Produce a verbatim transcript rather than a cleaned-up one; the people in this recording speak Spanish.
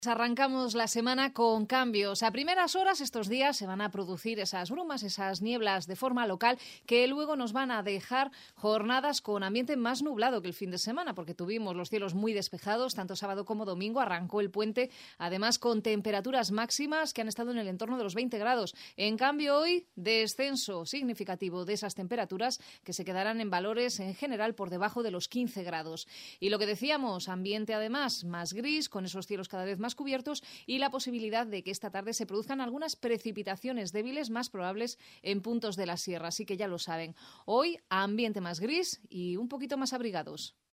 Arrancamos la semana con cambios. A primeras horas estos días se van a producir esas brumas, esas nieblas de forma local que luego nos van a dejar jornadas con ambiente más nublado que el fin de semana, porque tuvimos los cielos muy despejados, tanto sábado como domingo, arrancó el puente, además con temperaturas máximas que han estado en el entorno de los veinte grados. En cambio hoy, descenso significativo de esas temperaturas que se quedarán en valores en general por debajo de los quince grados. Y lo que decíamos, ambiente además más gris, con esos cielos cada vez más cubiertos y la posibilidad de que esta tarde se produzcan algunas precipitaciones débiles más probables en puntos de la sierra. Así que ya lo saben, hoy ambiente más gris y un poquito más abrigados.